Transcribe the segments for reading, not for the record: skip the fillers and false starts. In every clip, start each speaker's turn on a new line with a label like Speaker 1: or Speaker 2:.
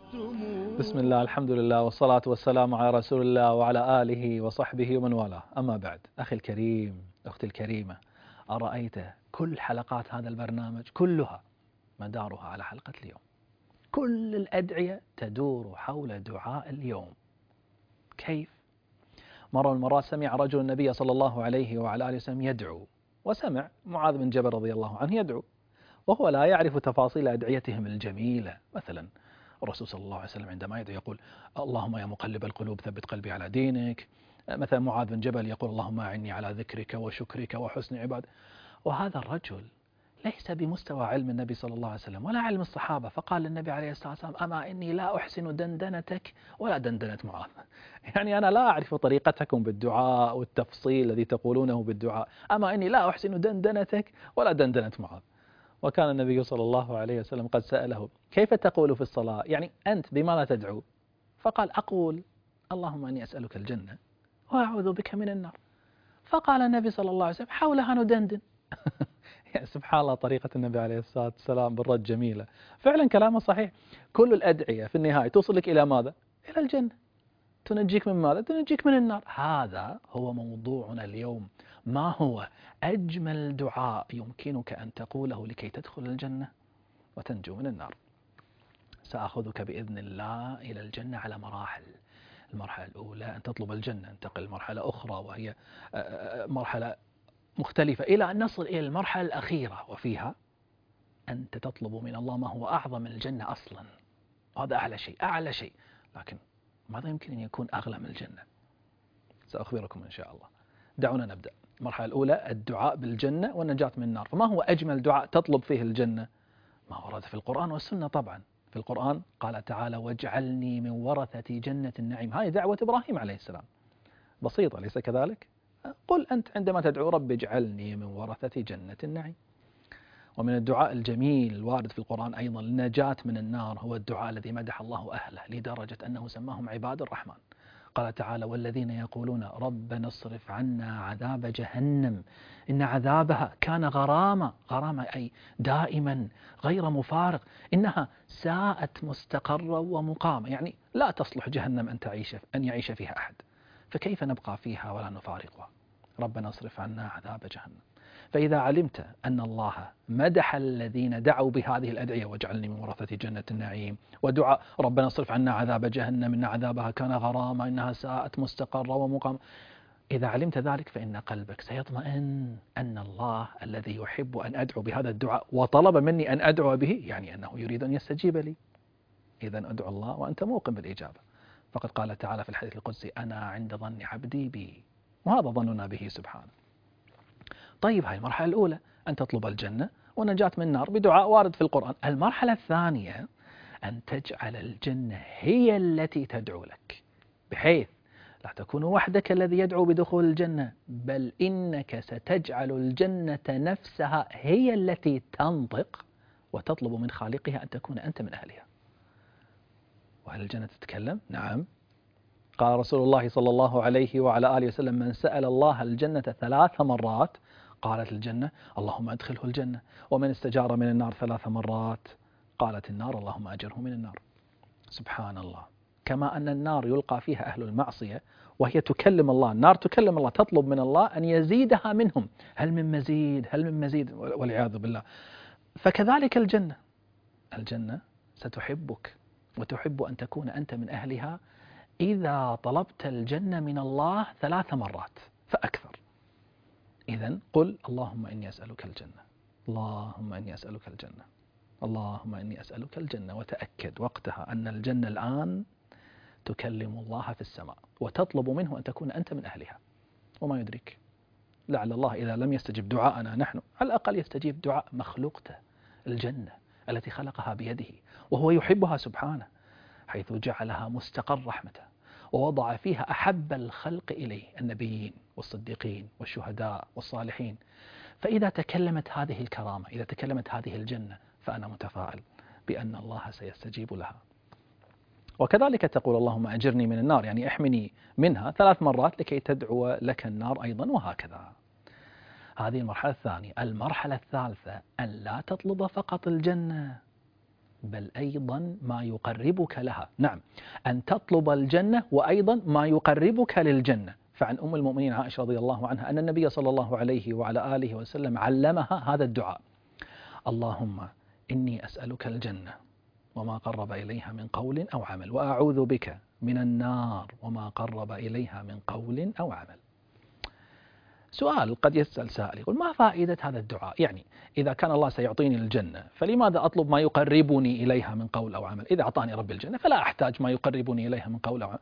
Speaker 1: بسم الله، الحمد لله، والصلاة والسلام على رسول الله وعلى آله وصحبه ومن والاه. أما بعد، أخي الكريم، أختي الكريمة، أرأيت كل حلقات هذا البرنامج كلها مدارها على حلقة اليوم. كل الأدعية تدور حول دعاء اليوم. كيف؟ مرة من المرات سمع رجل النبي صلى الله عليه وعلى آله وسلم يدعو، وسمع معاذ بن جبل رضي الله عنه يدعو، وهو لا يعرف تفاصيل أدعيتهم الجميلة. مثلا الرسول صلى الله عليه وسلم عندما يدعو يقول: اللهم يا مقلب القلوب ثبت قلبي على دينك. مثلا معاذ بن جبل يقول: اللهم أعني على ذكرك وشكرك وحسن عبادك. وهذا الرجل ليس بمستوى علم النبي صلى الله عليه وسلم ولا علم الصحابة، فقال للنبي عليه الصلاة والسلام: أما إني لا أحسن دندنتك ولا دندنة معاذ. يعني أنا لا أعرف طريقتكم بالدعاء والتفصيل الذي تقولونه بالدعاء، أما إني لا أحسن دندنتك ولا دندنة معاذ. وكان النبي صلى الله عليه وسلم قد سأله: كيف تقول في الصلاة؟ يعني أنت بماذا تدعو؟ فقال: أقول اللهم إني أسألك الجنة وأعوذ بك من النار. فقال النبي صلى الله عليه وسلم: حولها ندندن. يعني سبحان الله، طريقة النبي عليه الصلاة والسلام بالرد جميلة. فعلا كلامه صحيح. كل الأدعية في النهاية توصلك إلى ماذا؟ إلى الجنة. تنجيك من ماذا؟ تنجيك من النار. هذا هو موضوعنا اليوم. ما هو أجمل دعاء يمكنك أن تقوله لكي تدخل الجنة وتنجو من النار؟ سأخذك بإذن الله إلى الجنة على مراحل. المرحلة الأولى أن تطلب الجنة، انتقل لمرحلة أخرى وهي مرحلة مختلفة، إلى أن نصل إلى المرحلة الأخيرة، وفيها أنت تطلب من الله ما هو أعظم من الجنة أصلا. هذا أعلى شيء، أعلى شيء. لكن ماذا يمكن أن يكون أغلى من الجنة؟ سأخبركم إن شاء الله. دعونا نبدأ. المرحلة الأولى الدعاء بالجنة والنجاة من النار. فما هو أجمل دعاء تطلب فيه الجنة؟ ما ورد في القرآن والسنة طبعا. في القرآن قال تعالى: واجعلني من ورثة جنة النعيم. هذه دعوة إبراهيم عليه السلام، بسيطة أليس كذلك؟ قل أنت عندما تدعو: رب اجعلني من ورثة جنة النعيم. ومن الدعاء الجميل الوارد في القرآن أيضا النجاة من النار هو الدعاء الذي مدح الله أهله لدرجة أنه سماهم عباد الرحمن. قال تعالى: والذين يقولون ربنا اصرف عنا عذاب جهنم إن عذابها كان غراما. غراما أي دائما غير مفارق، إنها ساءت مستقرا ومقاما. يعني لا تصلح جهنم أن يعيش فيها أحد، فكيف نبقى فيها ولا نفارقها؟ ربنا اصرف عنا عذاب جهنم. فإذا علمت أن الله مدح الذين دعوا بهذه الأدعية: واجعلني من ورثة جنة النعيم، ودعاء ربنا اصرف عنا عذاب جهنم إن عذابها كان غراما إنها ساءت مستقرا ومقاما، إذا علمت ذلك فإن قلبك سيطمئن أن الله الذي يحب أن أدعو بهذا الدعاء وطلب مني أن أدعو به، يعني أنه يريد أن يستجيب لي. إذا أدعو الله وأنت موقن بالإجابة. فقد قال تعالى في الحديث القدسي: أنا عند ظن عبدي بي، وهذا ظننا به سبحانه. طيب، هاي المرحلة الأولى، أن تطلب الجنة والنجاة من النار بدعاء وارد في القرآن. المرحلة الثانية أن تجعل الجنة هي التي تدعو لك، بحيث لا تكون وحدك الذي يدعو بدخول الجنة، بل إنك ستجعل الجنة نفسها هي التي تنطق وتطلب من خالقها أن تكون أنت من أهلها. وهل الجنة تتكلم؟ نعم. قال رسول الله صلى الله عليه وعلى آله وسلم: من سأل الله الجنة 3 مرات قالت الجنة اللهم أدخله الجنة، ومن استجار من النار 3 مرات قالت النار اللهم أجره من النار. سبحان الله. كما أن النار يلقى فيها أهل المعصية وهي تكلم الله، النار تكلم الله، تطلب من الله أن يزيدها منهم: هل من مزيد، هل من مزيد، والعياذ بالله. فكذلك الجنة ستحبك وتحب أن تكون أنت من أهلها إذا طلبت الجنة من الله 3 مرات فأكثر. إذن قل: اللهم إني أسألك الجنة، اللهم إني أسألك الجنة، اللهم إني أسألك الجنة. وتأكد وقتها أن الجنة الآن تكلم الله في السماء وتطلب منه أن تكون أنت من أهلها. وما يدريك، لعل الله إذا لم يستجب دعاءنا نحن على الأقل يستجيب دعاء مخلوقته، الجنة التي خلقها بيده وهو يحبها سبحانه، حيث جعلها مستقر رحمته ووضع فيها أحب الخلق إليه: النبيين والصديقين والشهداء والصالحين. فإذا تكلمت هذه الكرامة، إذا تكلمت هذه الجنة، فأنا متفائل بأن الله سيستجيب لها. وكذلك تقول: اللهم أجرني من النار، يعني احمني منها 3 مرات لكي تدعو لك النار أيضا، وهكذا. هذه المرحلة الثانية. المرحلة الثالثة أن لا تطلب فقط الجنة، بل أيضا ما يقربك لها. نعم، أن تطلب الجنة وأيضا ما يقربك للجنة. فعن أم المؤمنين عائشة رضي الله عنها أن النبي صلى الله عليه وعلى آله وسلم علمها هذا الدعاء: اللهم إني أسألك الجنة وما قرب إليها من قول أو عمل، وأعوذ بك من النار وما قرب إليها من قول أو عمل. سؤال قد يسأل سائل يقول: ما فائدة هذا الدعاء؟ يعني إذا كان الله سيعطيني الجنة فلماذا أطلب ما يقربني إليها من قول أو عمل؟ إذا أعطاني رب الجنة فلا أحتاج ما يقربني إليها من قول أو عمل.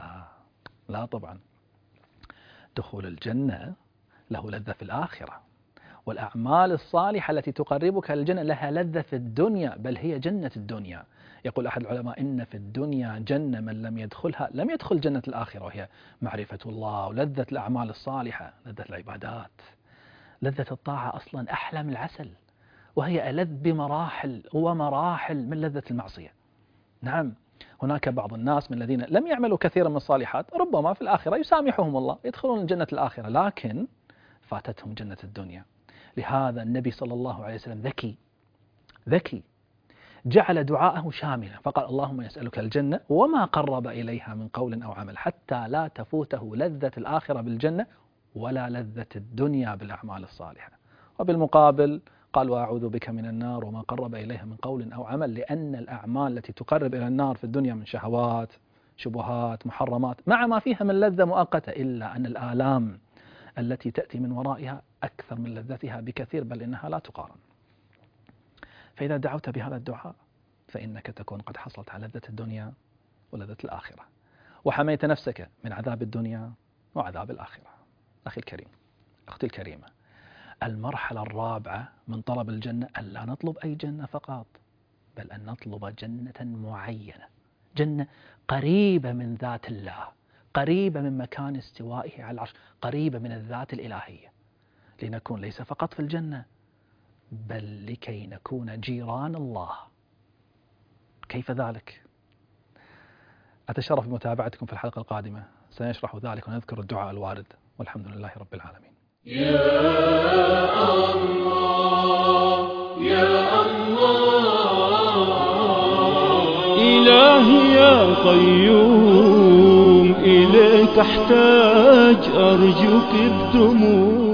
Speaker 1: لا طبعا، دخول الجنة له لذة في الآخرة، والأعمال الصالحة التي تقربك للجنة لها لذة في الدنيا، بل هي جنة الدنيا. يقول أحد العلماء: إن في الدنيا جنة من لم يدخلها لم يدخل جنة الآخرة، وهي معرفة الله ولذة الأعمال الصالحة، لذة العبادات. لذة الطاعة أصلا أحلى من العسل، وهي ألذ بمراحل ومراحل من لذة المعصية. نعم، هناك بعض الناس من الذين لم يعملوا كثيرا من الصالحات ربما في الآخرة يسامحهم الله، يدخلون جنة الآخرة، لكن فاتتهم جنة الدنيا. لهذا النبي صلى الله عليه وسلم ذكي، جعل دعاءه شاملا، فقال: اللهم يسألك الجنة وما قرب إليها من قول أو عمل، حتى لا تفوته لذة الآخرة بالجنة ولا لذة الدنيا بالأعمال الصالحة. وبالمقابل قال: وأعوذ بك من النار وما قرب إليها من قول أو عمل، لأن الأعمال التي تقرب إلى النار في الدنيا من شهوات، شبهات، محرمات، مع ما فيها من لذة مؤقتة، إلا أن الآلام التي تأتي من ورائها أكثر من لذتها بكثير، بل إنها لا تقارن. فإذا دعوت بهذا الدعاء فإنك تكون قد حصلت على لذة الدنيا ولذة الآخرة، وحميت نفسك من عذاب الدنيا وعذاب الآخرة. أخي الكريم، أختي الكريمة، المرحلة الرابعة من طلب الجنة أن لا نطلب أي جنة فقط، بل أن نطلب جنة معينة، جنة قريبة من ذات الله، قريبة من مكان استوائه على العرش، قريبة من الذات الإلهية، لنكون ليس فقط في الجنة بل لكي نكون جيران الله. كيف ذلك؟ أتشرف بمتابعتكم في الحلقة القادمة، سنشرح ذلك ونذكر الدعاء الوارد، والحمد لله رب العالمين.
Speaker 2: يا الله يا الله، إلهي يا قيوم، إليك أحتاج أرجوك بدموع.